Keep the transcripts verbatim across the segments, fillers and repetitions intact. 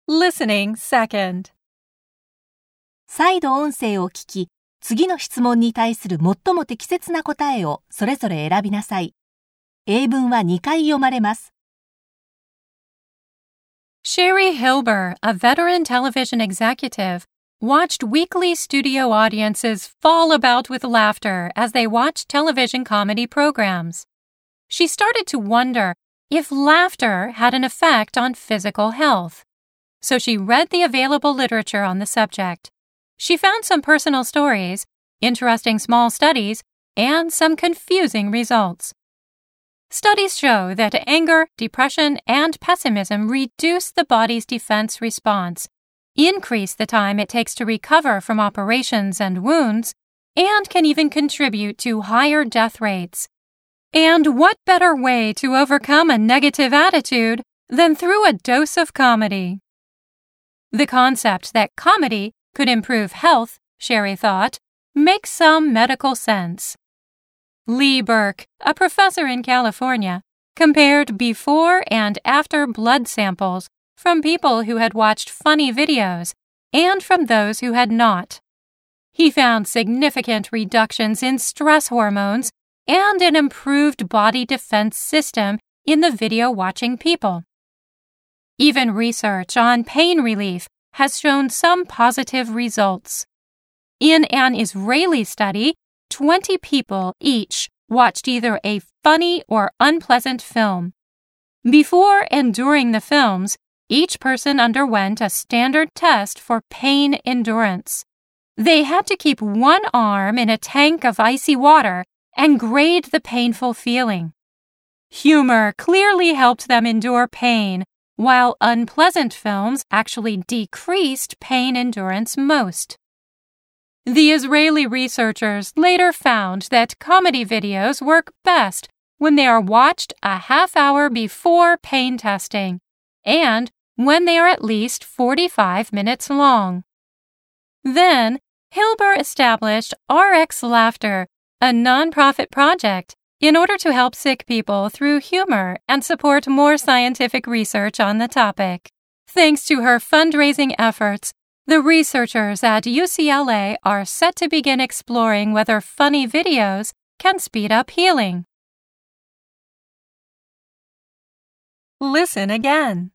Listening second. 再度音声を聞き、次の質問に対する最も適切な答えをそれぞれ選びなさい。英文はにかい読まれます。 Sherry Hilber, a veteran television executive, watched weekly studio audiences fall about with laughter as they watched television comedy programs. She started to wonder if laughter had an effect on physical health. So she read the available literature on the subject. She found some personal stories, interesting small studies, and some confusing results. Studies show that anger, depression, and pessimism reduce the body's defense response, increase the time it takes to recover from operations and wounds, and can even contribute to higher death rates. And what better way to overcome a negative attitude than through a dose of comedy? The concept that comedy could improve health, Sherry thought, makes some medical sense. Lee Burke, a professor in California, compared before and after blood samples from people who had watched funny videos and from those who had not. He found significant reductions in stress hormones and an improved body defense system in the video-watching people. Even research on pain relief has shown some positive results. In an Israeli study, twenty people each watched either a funny or unpleasant film. Before and during the films, each person underwent a standard test for pain endurance. They had to keep one arm in a tank of icy water and grade the painful feeling. Humor clearly helped them endure pain, while unpleasant films actually decreased pain endurance most. The Israeli researchers later found that comedy videos work best when they are watched a half hour before pain testing and when they are at least forty-five minutes long. Then, Hilber established R X Laughter, a nonprofit project, in order to help sick people through humor and support more scientific research on the topic. Thanks to her fundraising efforts, the researchers at U C L A are set to begin exploring whether funny videos can speed up healing. Listen again.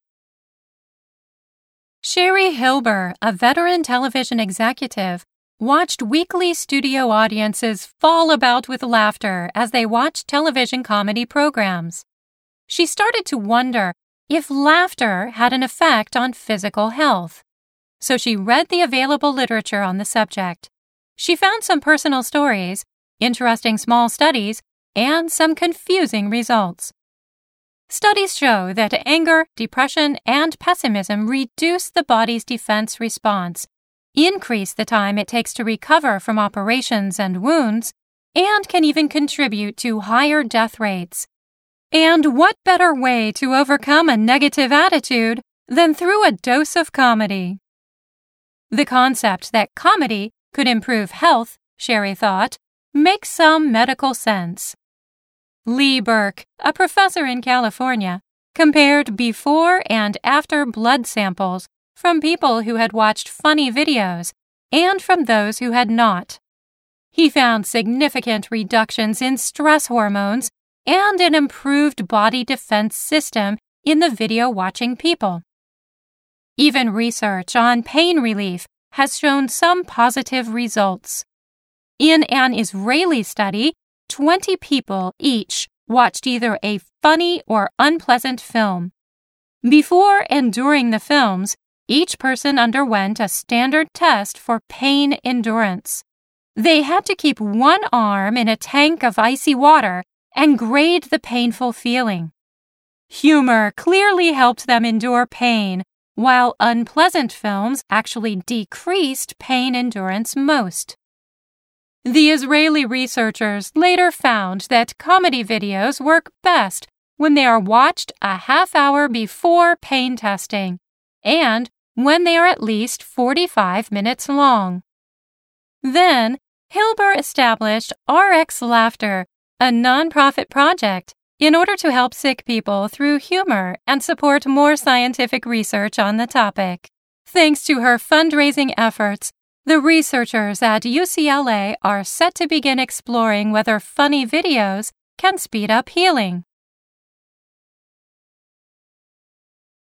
Sherry Hilber, a veteran television executive, watched weekly studio audiences fall about with laughter as they watched television comedy programs. She started to wonder if laughter had an effect on physical health. So she read the available literature on the subject. She found some personal stories, interesting small studies, and some confusing results. Studies show that anger, depression, and pessimism reduce the body's defense response, increase the time it takes to recover from operations and wounds, and can even contribute to higher death rates. And what better way to overcome a negative attitude than through a dose of comedy? The concept that comedy could improve health, Sherry thought, makes some medical sense. Lee Burke, a professor in California, compared before and after blood samples from people who had watched funny videos and from those who had not. He found significant reductions in stress hormones and an improved body defense system in the video-watching people. Even research on pain relief has shown some positive results. In an Israeli study, twenty people each watched either a funny or unpleasant film. Before and during the films, each person underwent a standard test for pain endurance. They had to keep one arm in a tank of icy water and grade the painful feeling. Humor clearly helped them endure pain, while unpleasant films actually decreased pain endurance most. The Israeli researchers later found that comedy videos work best when they are watched a half hour before pain testing and when they are at least forty-five minutes long. Then, Hilber established R X Laughter, a nonprofit project, in order to help sick people through humor and support more scientific research on the topic. Thanks to her fundraising efforts, the researchers at U C L A are set to begin exploring whether funny videos can speed up healing.